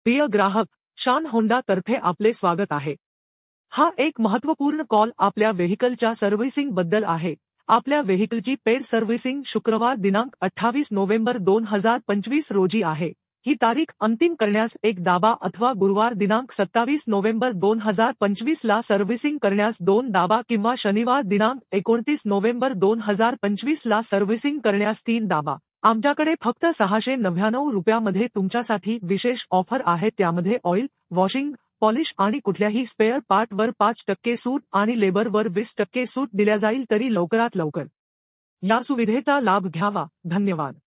प्रिय ग्राहक, शान होंडा तर्फे आपले स्वागत आहे। हा एक महत्त्वपूर्ण कॉल आपल्या व्हेइकलच्या सर्व्हिसिंग बद्दल आहे। आपल्या व्हेइकलची पेड सर्व्हिसिंग शुक्रवार दिनांक 28 नोव्हेंबर 2025 रोजी आहे। ही तारीख अंतिम करण्यास एक दाबा अथवा गुरुवार दिनांक 27 नोव्हेंबर 2025 ला सर्व्हिसिंग करण्यास 2 दाबा किंवा शनिवार दिनांक 29 नोव्हेंबर 2025 ला सर्व्हिसिंग करण्यास 3 दाबा। आमच्याकडे फक्त 699 रुपयामध्ये तुमच्यासाठी विशेष ऑफर आहे, त्यामध्ये ऑइल, वॉशिंग, पॉलिश आणि कुठल्याही स्पेअर पार्टवर 5% सूट आणि लेबरवर 20% सूट दिल्या जाईल, तरी लवकरात लवकर या सुविधेचा लाभ घ्यावा। धन्यवाद।